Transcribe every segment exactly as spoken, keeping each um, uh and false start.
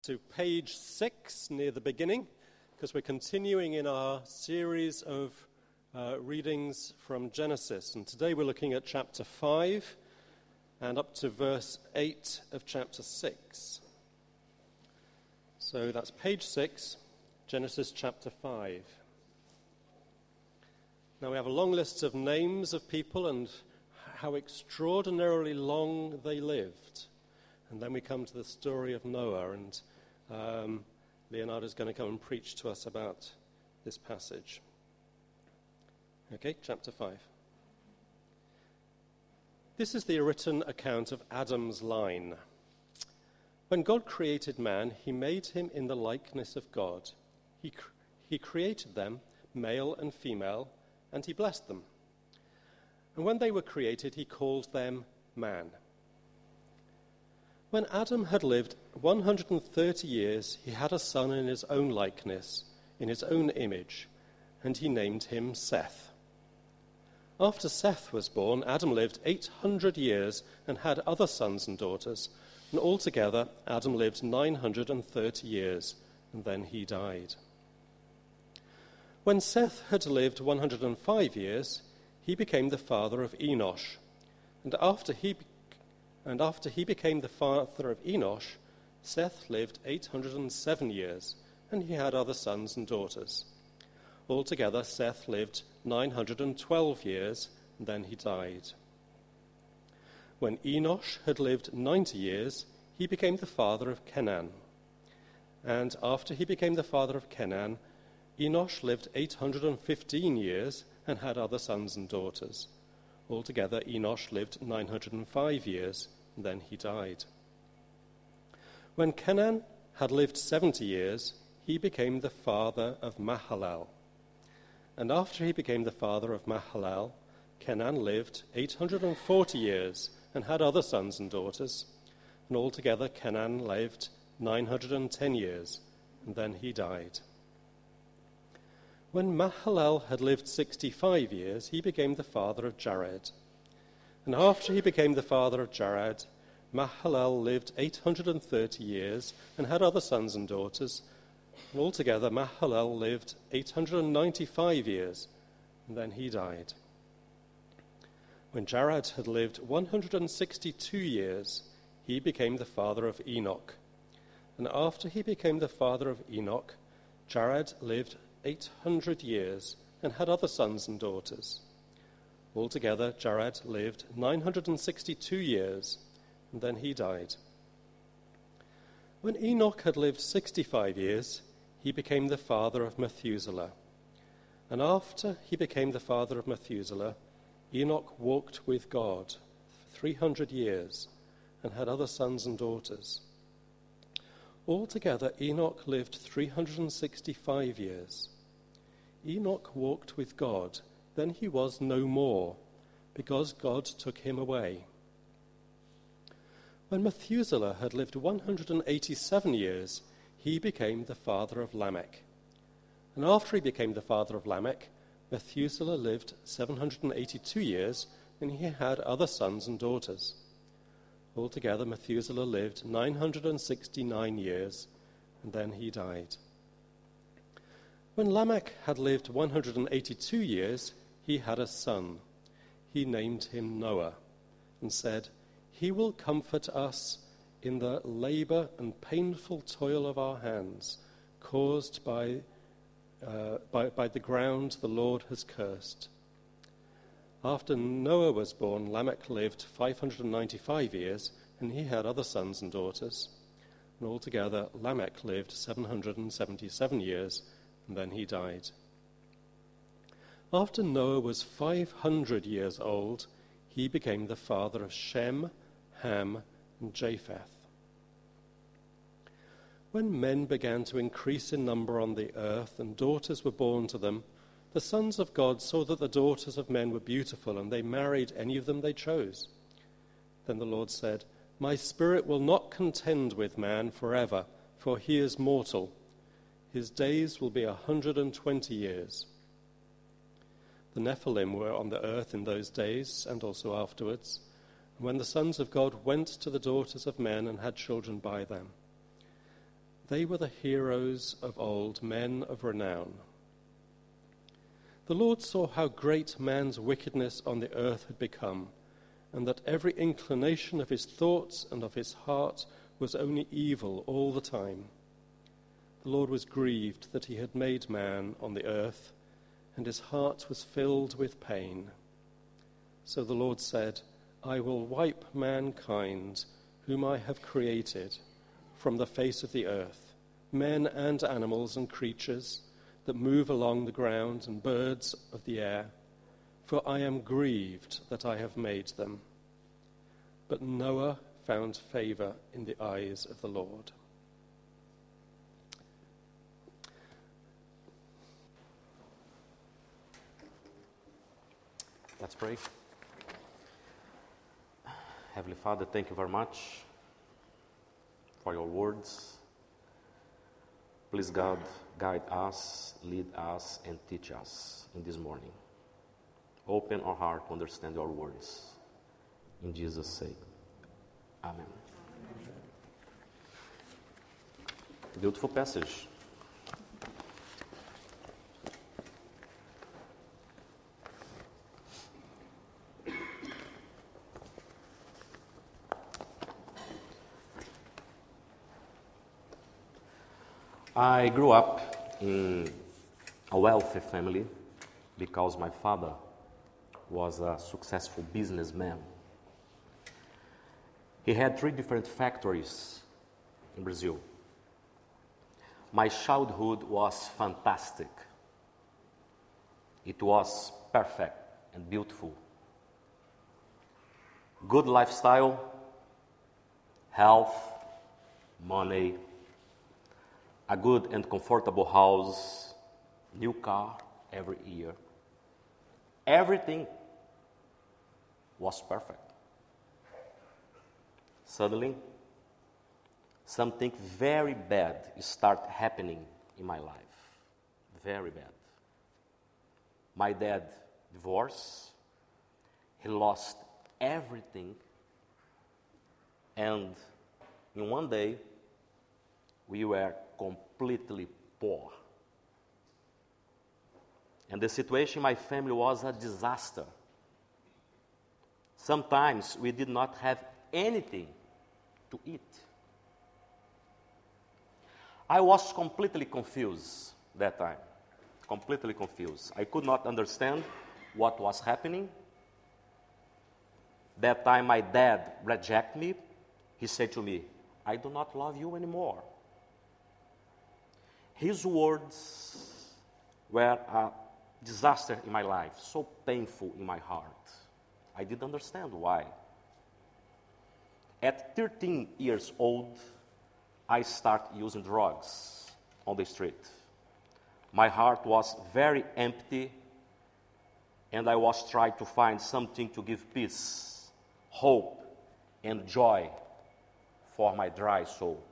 To page six near the beginning, because we're continuing in our series of uh, readings from Genesis. And today we're looking at chapter five and up to verse eight of chapter six. So that's page six, Genesis chapter five. Now we have a long list of names of people and how extraordinarily long they lived. And then we come to the story of Noah, and um, Leonardo is going to come and preach to us about this passage. Okay, chapter five. This is the written account of Adam's line. When God created man, he made him in the likeness of God. He, cr- he created them, male and female, and he blessed them. And when they were created, he called them man. When Adam had lived one hundred thirty years, he had a son in his own likeness, in his own image, and he named him Seth. After Seth was born, Adam lived eight hundred years and had other sons and daughters, and altogether Adam lived nine hundred thirty years, and then he died. When Seth had lived one hundred five years, he became the father of Enosh, and after he And after he became the father of Enosh, Seth lived eight hundred seven years, and he had other sons and daughters. Altogether, Seth lived nine hundred twelve years, and then he died. When Enosh had lived ninety years, he became the father of Kenan. And after he became the father of Kenan, Enosh lived eight hundred fifteen years and had other sons and daughters. Altogether, Enosh lived nine hundred five years, and then he died. When Kenan had lived seventy years, he became the father of Mahalalel. And after he became the father of Mahalalel, Kenan lived eight hundred forty years and had other sons and daughters. And altogether, Kenan lived nine hundred ten years, and then he died. When Mahalalel had lived sixty-five years, he became the father of Jared. And after he became the father of Jared, Mahalalel lived eight hundred thirty years and had other sons and daughters. And altogether, Mahalalel lived eight hundred ninety-five years, and then he died. When Jared had lived one hundred sixty-two years, he became the father of Enoch. And after he became the father of Enoch, Jared lived eight hundred years and had other sons and daughters. Altogether, Jared lived nine hundred sixty-two years, and then he died. When Enoch had lived sixty-five years, he became the father of Methuselah. And after he became the father of Methuselah, Enoch walked with God for three hundred years and had other sons and daughters. Altogether, Enoch lived three hundred sixty-five years. Enoch walked with God, then he was no more, because God took him away. When Methuselah had lived one hundred eighty-seven years, he became the father of Lamech. And after he became the father of Lamech, Methuselah lived seven hundred eighty-two years, and he had other sons and daughters. Altogether, Methuselah lived nine hundred sixty-nine years, and then he died. When Lamech had lived one hundred eighty-two years, he had a son. He named him Noah, and said, "He will comfort us in the labor and painful toil of our hands, caused by, uh, by, by the ground the Lord has cursed." After Noah was born, Lamech lived five hundred ninety-five years, and he had other sons and daughters. And altogether, Lamech lived seven hundred seventy-seven years, and then he died. After Noah was five hundred years old, he became the father of Shem, Ham, and Japheth. When men began to increase in number on the earth and daughters were born to them, the sons of God saw that the daughters of men were beautiful, and they married any of them they chose. Then the Lord said, "My spirit will not contend with man forever, for he is mortal. His days will be a hundred and twenty years." The Nephilim were on the earth in those days and also afterwards, and when the sons of God went to the daughters of men and had children by them. They were the heroes of old, men of renown. The Lord saw how great man's wickedness on the earth had become, and that every inclination of his thoughts and of his heart was only evil all the time. The Lord was grieved that he had made man on the earth, and his heart was filled with pain. So the Lord said, I will wipe mankind, whom I have created, from the face of the earth, men and animals and creatures that move along the ground and birds of the air, for I am grieved that I have made them. But Noah found favor in the eyes of the Lord. Let's pray. Heavenly Father, thank you very much for your words. Please, God, guide us, lead us, and teach us in this morning. Open our heart to understand your words. In Jesus' sake. Amen. Beautiful passage. I grew up in a wealthy family because my father was a successful businessman. He had three different factories in Brazil. My childhood was fantastic. It was perfect and beautiful. Good lifestyle, health, money, a good and comfortable house, new car every year. Everything was perfect. Suddenly, something very bad started happening in my life. Very bad. My dad divorced. He lost everything. And in one day, we were completely poor. And the situation in my family was a disaster. Sometimes we did not have anything to eat. I was completely confused that time. Completely confused. I could not understand what was happening. That time my dad rejected me. He said to me, I do not love you anymore. His words were a disaster in my life, so painful in my heart. I didn't understand why. At thirteen years old, I started using drugs on the street. My heart was very empty, and I was trying to find something to give peace, hope, and joy for my dry soul.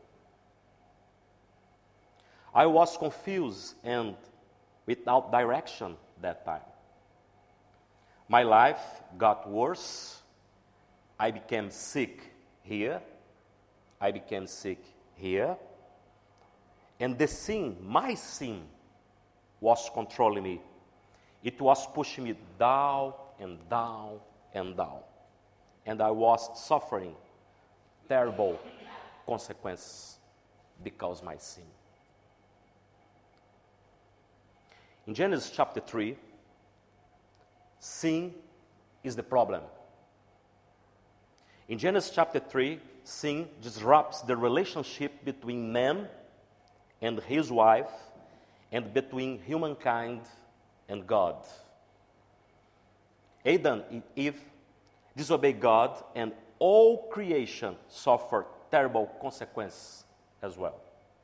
I was confused and without direction that time. My life got worse. I became sick here. I became sick here. And the sin, my sin, was controlling me. It was pushing me down and down and down. And I was suffering terrible consequences because of my sin. In Genesis chapter three, sin is the problem. In Genesis chapter three, sin disrupts the relationship between man and his wife and between humankind and God. Adam and Eve disobeyed God, and all creation suffered terrible consequences as well.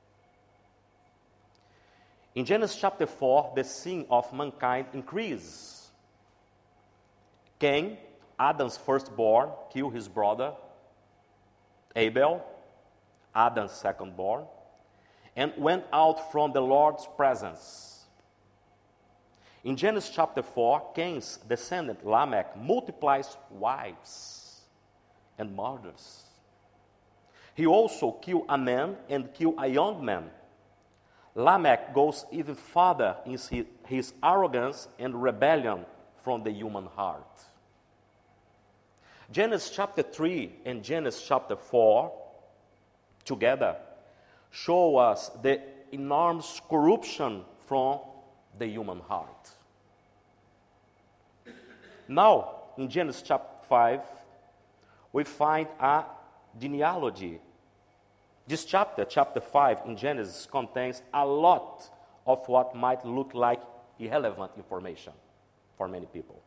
In Genesis chapter four, the sin of mankind increased. Cain, Adam's firstborn, killed his brother. Abel, Adam's secondborn, and went out from the Lord's presence. In Genesis chapter four, Cain's descendant Lamech multiplies wives and mothers. He also killed a man and killed a young man. Lamech goes even further in his, his arrogance and rebellion from the human heart. Genesis chapter three and Genesis chapter four together show us the enormous corruption from the human heart. Now, in Genesis chapter five, we find a genealogy. This chapter, chapter five in Genesis, contains a lot of what might look like irrelevant information for many people.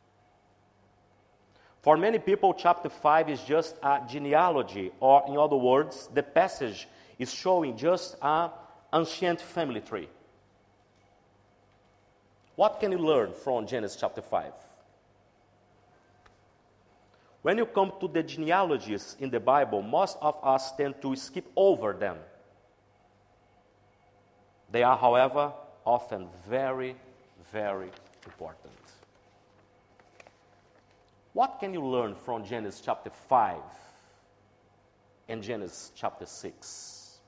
For many people, chapter five is just a genealogy, or in other words, the passage is showing just an ancient family tree. What can you learn from Genesis chapter five? When you come to the genealogies in the Bible, most of us tend to skip over them. They are, however, often very, very important. What can you learn from Genesis chapter five and Genesis chapter six?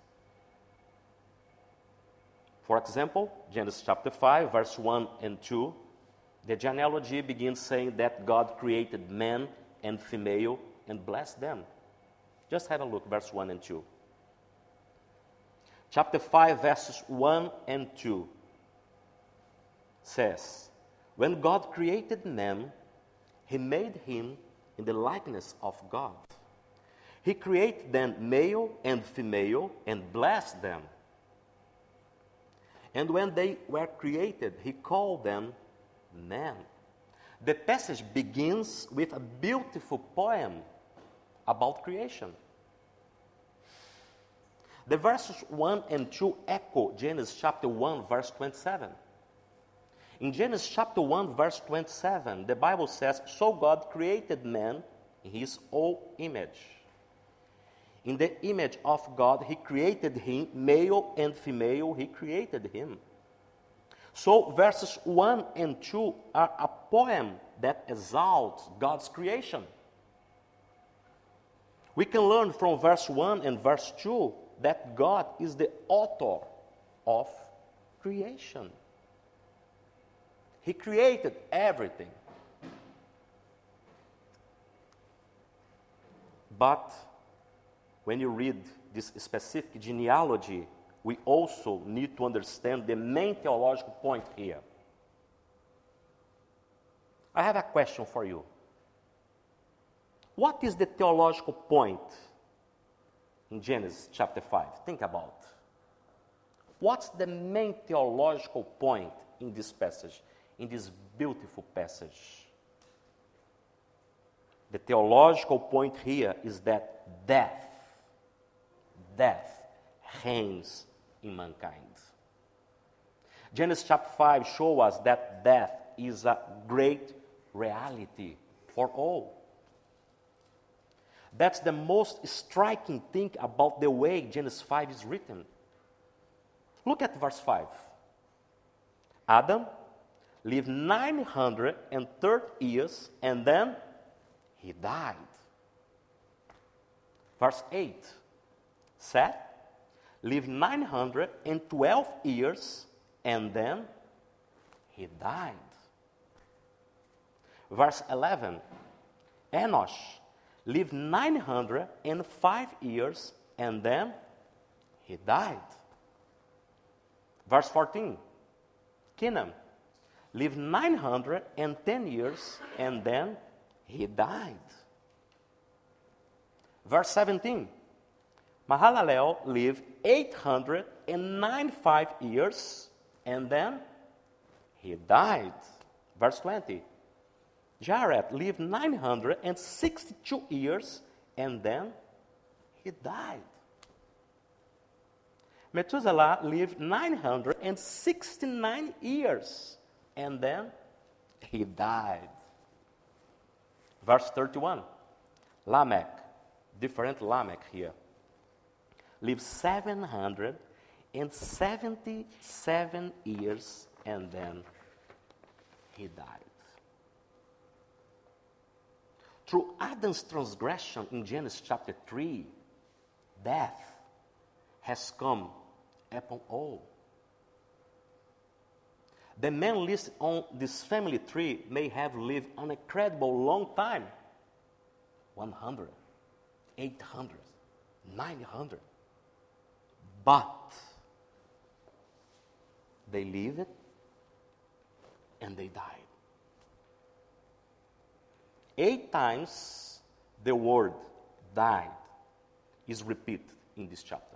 For example, Genesis chapter five, verse one and two, the genealogy begins saying that God created man and female and blessed them. Just have a look, verse one and two. Chapter five, verses one and two says, when God created man, he made him in the likeness of God. He created them male and female and blessed them. And when they were created, he called them man. The passage begins with a beautiful poem about creation. The verses one and two echo Genesis chapter one, verse twenty-seven. In Genesis chapter one, verse twenty-seven, the Bible says, so God created man in his own image. In the image of God, he created him, male and female, he created him. So verses one and two are a poem that exalts God's creation. We can learn from verse one and verse two that God is the author of creation. He created everything. But when you read this specific genealogy, we also need to understand the main theological point here. I have a question for you. What is the theological point in Genesis chapter five? Think about. What's the main theological point in this passage, in this beautiful passage? The theological point here is that death, death reigns in mankind. Genesis chapter five shows us that death is a great reality for all. That's the most striking thing about the way Genesis five is written. Look at verse five. Adam lived nine hundred thirty years and then he died. Verse eight. Seth lived nine hundred twelve years and then he died. Verse eleven. Enosh lived nine hundred five years and then he died. Verse fourteen. Kenan lived nine hundred ten years and then he died. Verse seventeen. Mahalalel lived eight hundred ninety-five years and then he died. Verse twenty. Jared lived nine hundred sixty-two years and then he died. Methuselah lived nine hundred sixty-nine years and then he died. Verse thirty-one. Lamech, different Lamech here, lived seven hundred seventy-seven years and then he died. Through Adam's transgression in Genesis chapter three, death has come upon all. The men listed on this family tree may have lived an incredible long time. one hundred, eight hundred, nine hundred. But they lived and they died. Eight times the word died is repeated in this chapter.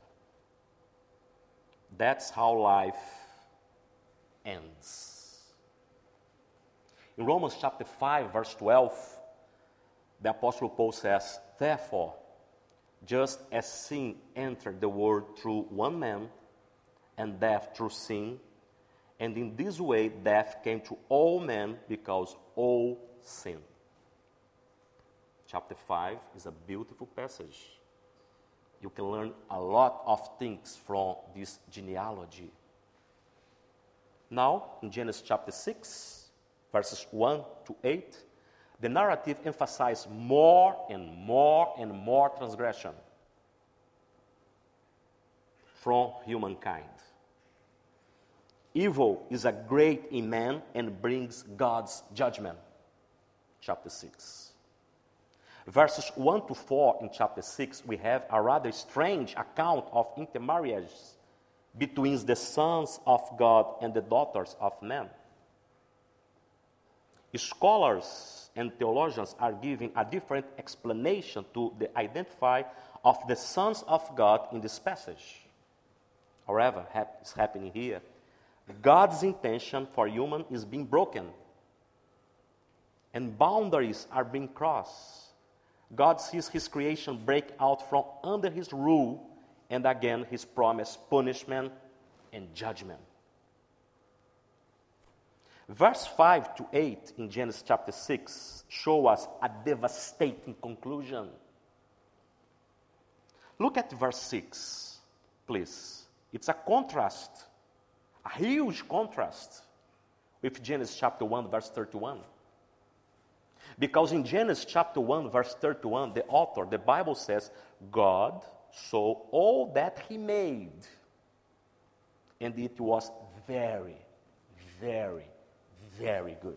That's how life ends. In Romans chapter five, verse twelve, the Apostle Paul says, therefore, just as sin entered the world through one man, and death through sin, and in this way death came to all men because all sinned. Chapter five is a beautiful passage. You can learn a lot of things from this genealogy. Now, in Genesis chapter six, verses one to eight, the narrative emphasizes more and more and more transgression from humankind. Evil is a great in man and brings God's judgment. Chapter six. Verses one to four in chapter six, we have a rather strange account of intermarriage between the sons of God and the daughters of men. Scholars and theologians are giving a different explanation to the identify of the sons of God in this passage. However, it's happening here. God's intention for human is being broken, and boundaries are being crossed. God sees his creation break out from under his rule, and again his promised punishment and judgment. Verse five to eight in Genesis chapter six show us a devastating conclusion. Look at verse six, please. It's a contrast, a huge contrast with Genesis chapter one, verse thirty-one. Because in Genesis chapter one, verse thirty-one, the author, the Bible says, God saw all that he made, and it was very, very, very good.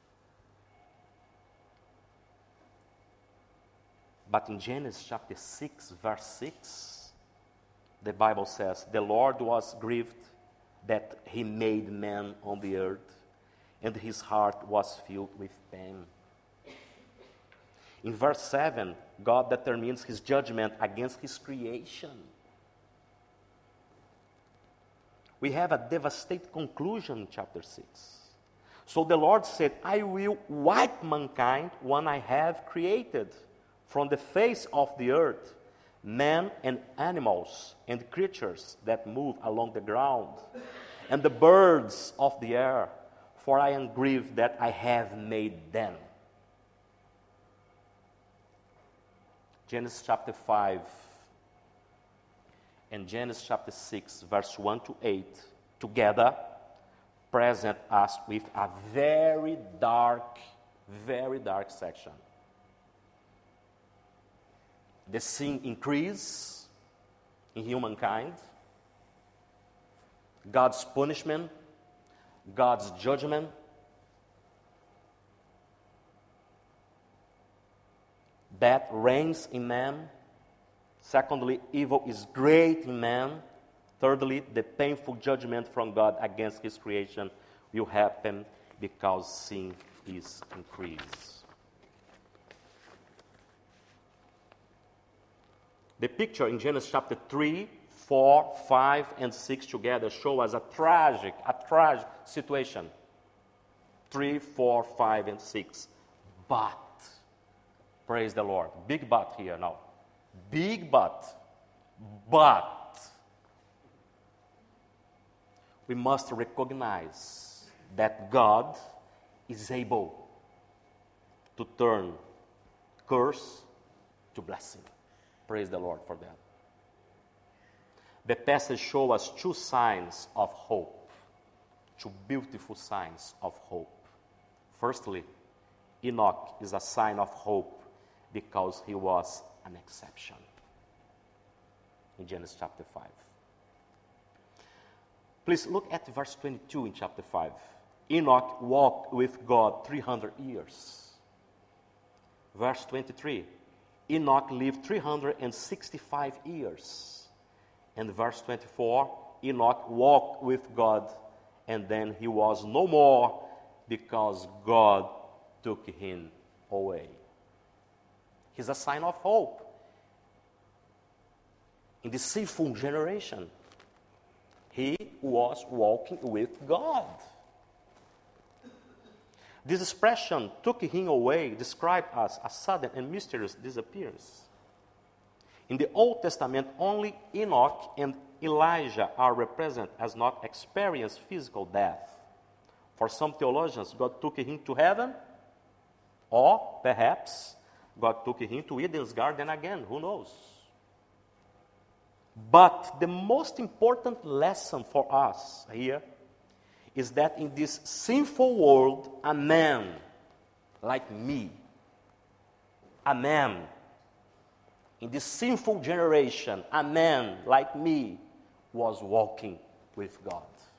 But in Genesis chapter six, verse six, the Bible says, the Lord was grieved that he made man on the earth, and his heart was filled with pain. In verse seven, God determines his judgment against his creation. We have a devastating conclusion in chapter six. So the Lord said, I will wipe mankind when I have created from the face of the earth men and animals and creatures that move along the ground, and the birds of the air, for I am grieved that I have made them. Genesis chapter five and Genesis chapter six, verse one to eight, together present us with a very dark, very dark section. The sin increase in humankind, God's punishment, God's judgment, that reigns in man. Secondly, evil is great in man. Thirdly, the painful judgment from God against his creation will happen because sin is increased. The picture in Genesis chapter three, four, five, and six together show us a tragic, a tragic situation. three, four, five, and six. But, praise the Lord, big but here now. Big but. But, we must recognize that God is able to turn curse to blessing. Praise the Lord for that. The passage shows us two signs of hope, two beautiful signs of hope. Firstly, Enoch is a sign of hope because he was an exception. in Genesis chapter five. Please look at verse twenty-two in chapter five. Enoch walked with God three hundred years. Verse twenty-three. Enoch lived three hundred sixty-five years. And verse twenty-four. Enoch walked with God, and then he was no more because God took him away. He's a sign of hope in this sinful generation. He was walking with God. This expression, took him away, described as a sudden and mysterious disappearance. In the Old Testament, only Enoch and Elijah are represented as not experienced physical death. For some theologians, God took him to heaven, or perhaps God took him to Eden's garden again, who knows? But the most important lesson for us here is that in this sinful world, a man like me, a man, in this sinful generation, a man like me was walking with God.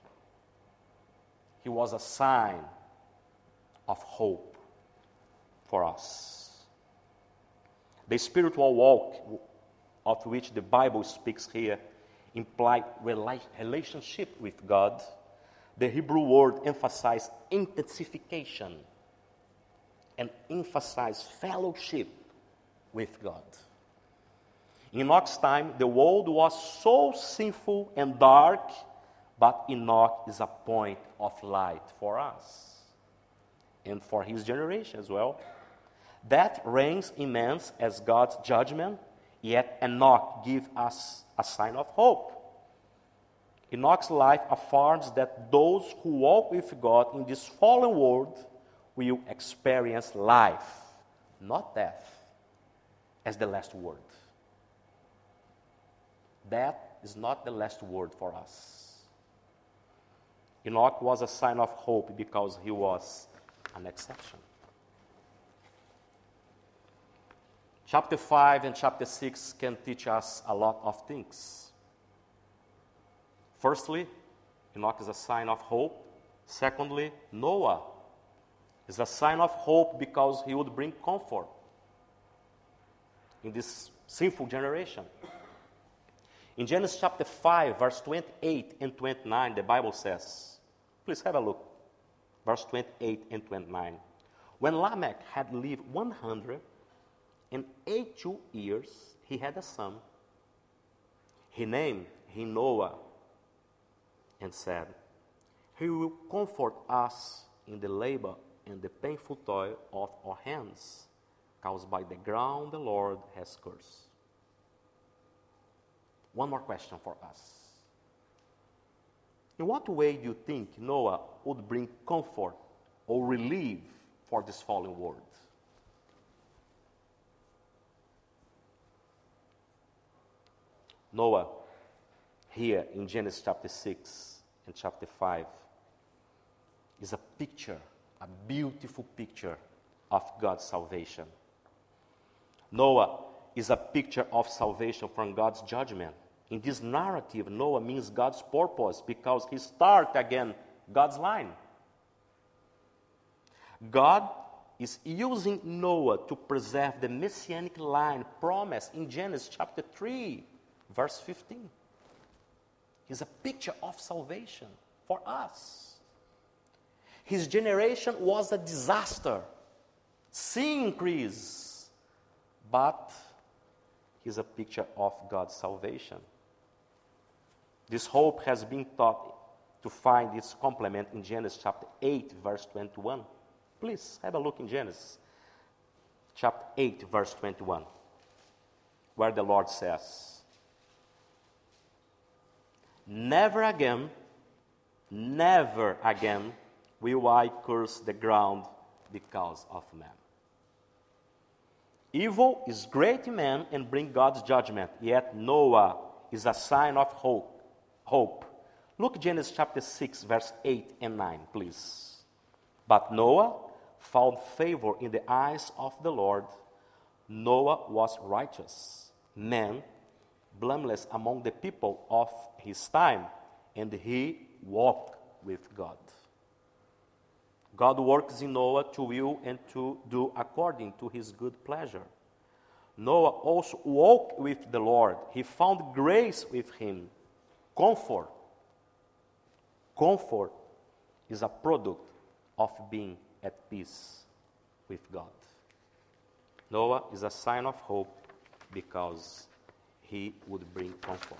He was a sign of hope for us. The spiritual walk of which the Bible speaks here implies relationship with God. The Hebrew word emphasizes intensification and emphasizes fellowship with God. In Enoch's time, the world was so sinful and dark, but Enoch is a point of light for us and for his generation as well. Death reigns immense as God's judgment, yet Enoch gives us a sign of hope. Enoch's life affirms that those who walk with God in this fallen world will experience life, not death, as the last word. Death is not the last word for us. Enoch was a sign of hope because he was an exception. Chapter five and chapter six can teach us a lot of things. Firstly, Enoch is a sign of hope. Secondly, Noah is a sign of hope because he would bring comfort in this sinful generation. In Genesis chapter five, verse twenty-eight and twenty-nine, the Bible says, please have a look, verse twenty-eight and twenty-nine. When Lamech had lived one hundred eighty-two years, he had a son. He named him Noah and said, he will comfort us in the labor and the painful toil of our hands, caused by the ground the Lord has cursed. One more question for us. In what way do you think Noah would bring comfort or relief for this fallen world? Noah, here in Genesis chapter six and chapter five, is a picture, a beautiful picture of God's salvation. Noah is a picture of salvation from God's judgment. In this narrative, Noah means God's purpose because he starts again God's line. God is using Noah to preserve the messianic line promised in Genesis chapter three, verse fifteen. He's a picture of salvation for us. His generation was a disaster. Sin increased, but he's a picture of God's salvation. This hope has been taught to find its complement in Genesis chapter eight, verse twenty-one. Please have a look in Genesis chapter eight, verse twenty-one, where the Lord says, never again, never again will I curse the ground because of man. Evil is great in man and bring God's judgment, yet Noah is a sign of hope. Hope. Look Genesis chapter six, verse eight and nine, please. But Noah found favor in the eyes of the Lord. Noah was righteous man, blameless among the people of his time, and he walked with God. God works in Noah to will and to do according to his good pleasure. Noah also walked with the Lord. He found grace with him. Comfort. Comfort is a product of being at peace with God. Noah is a sign of hope because he would bring comfort.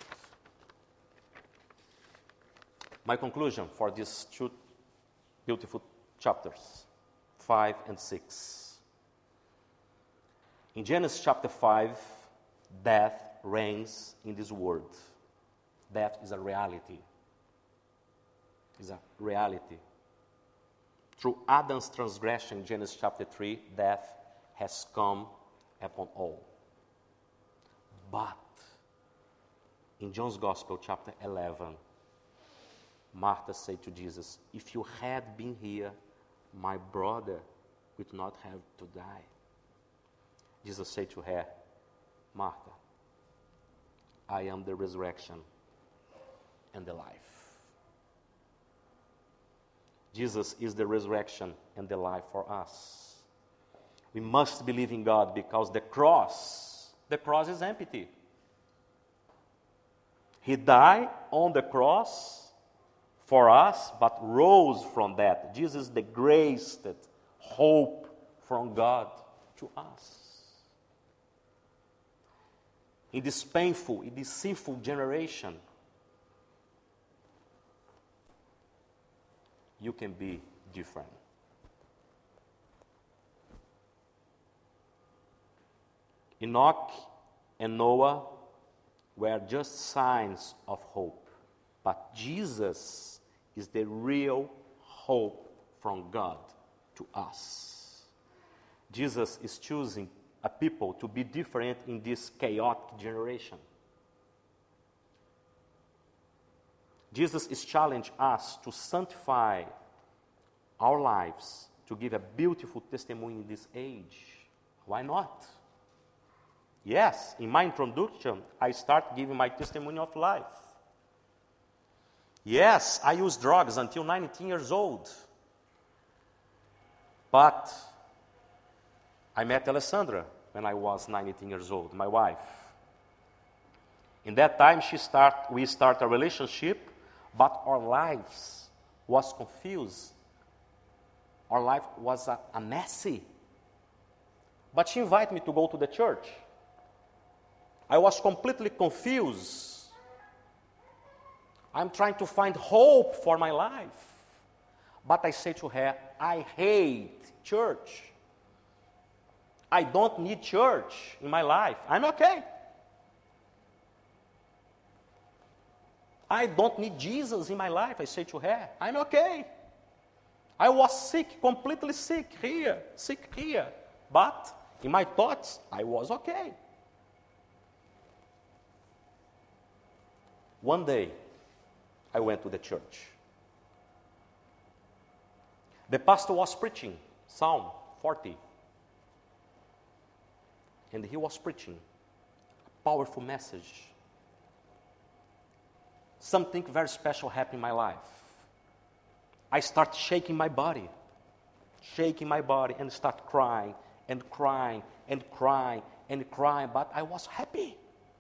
My conclusion for these two beautiful chapters, five and six. In Genesis chapter five, death reigns in this world. Death is a reality. Is a reality. Through Adam's transgression, Genesis chapter three, death has come upon all. But in John's Gospel, chapter eleven, Martha said to Jesus, if you had been here, my brother would not have to die. Jesus said to her, Martha, I am the resurrection and the life. Jesus is the resurrection and the life for us. We must believe in God because the cross, the cross is empty. He died on the cross for us, but rose from that. Jesus is the grace, that hope from God to us. In this painful, in this sinful generation, you can be different. Enoch and Noah were just signs of hope, but Jesus is the real hope from God to us. Jesus is choosing a people to be different in this chaotic generation. Jesus is challenging us to sanctify our lives, to give a beautiful testimony in this age. Why not? Yes, in my introduction, I start giving my testimony of life. Yes, I used drugs until nineteen years old. But I met Alessandra when I was nineteen years old, my wife. In that time, she start, we start a relationship, but our lives was confused. Our life was a, a messy. But she invited me to go to the church. I was completely confused. I'm trying to find hope for my life. But I say to her, I hate church. I don't need church in my life. I'm okay. I don't need Jesus in my life, I say to her. I'm okay. I was sick, completely sick here, sick here. But in my thoughts, I was okay. One day, I went to the church. The pastor was preaching Psalm forty. And he was preaching a powerful message. Something very special happened in my life. I start shaking my body, shaking my body, and start crying, and crying, and crying, and crying, but I was happy.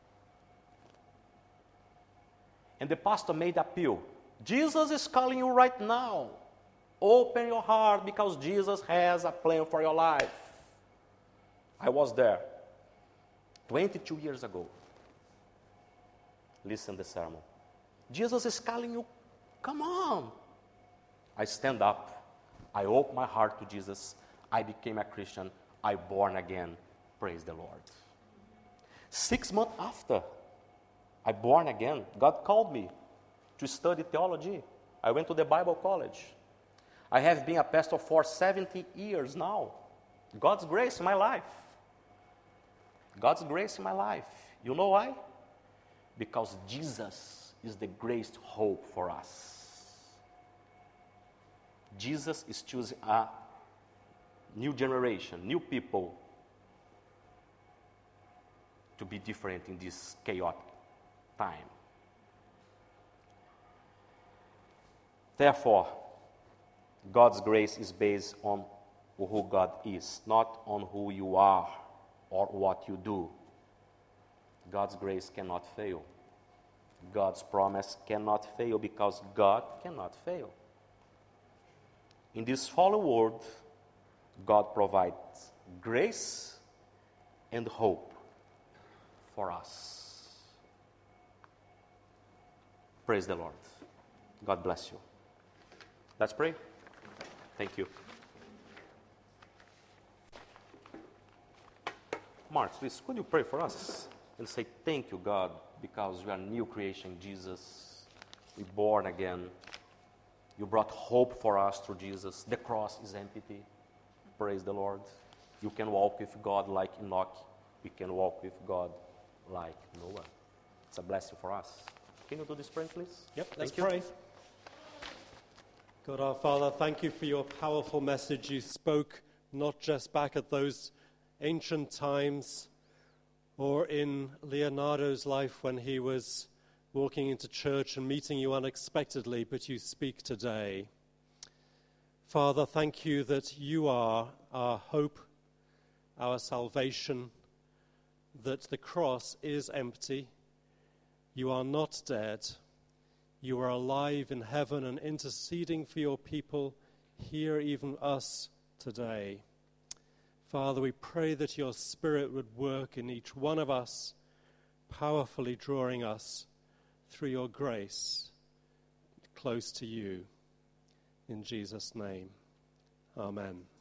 And the pastor made appeal. Jesus is calling you right now. Open your heart because Jesus has a plan for your life. I was there twenty-two years ago. Listen to the sermon. Jesus is calling you. Come on. I stand up. I open my heart to Jesus. I became a Christian. I born again. Praise the Lord. Six months after I born again, God called me to study theology. I went to the Bible college. I have been a pastor for seventy years now. God's grace in my life. God's grace in my life. You know why? Because Jesus is the greatest hope for us. Jesus is choosing a new generation, new people to be different in this chaotic time. Therefore, God's grace is based on who God is, not on who you are or what you do. God's grace cannot fail. God's promise cannot fail because God cannot fail. In this fallen world, God provides grace and hope for us. Praise the Lord. God bless you. Let's pray. Thank you. Mark, please, could you pray for us and say thank you, God, because we are a new creation, Jesus. We're born again. You brought hope for us through Jesus. The cross is empty. Praise the Lord. You can walk with God like Enoch. We can walk with God like Noah. It's a blessing for us. Can you do this prayer, please? Yep, let's Thank pray. God our Father, thank you for your powerful message you spoke, not just back at those ancient times or in Leonardo's life when he was walking into church and meeting you unexpectedly, but you speak today. Father, thank you that you are our hope, our salvation, that the cross is empty. You are not dead. You are alive in heaven and interceding for your people here, even us today. Father, we pray that your Spirit would work in each one of us, powerfully drawing us through your grace close to you. In Jesus' name, amen.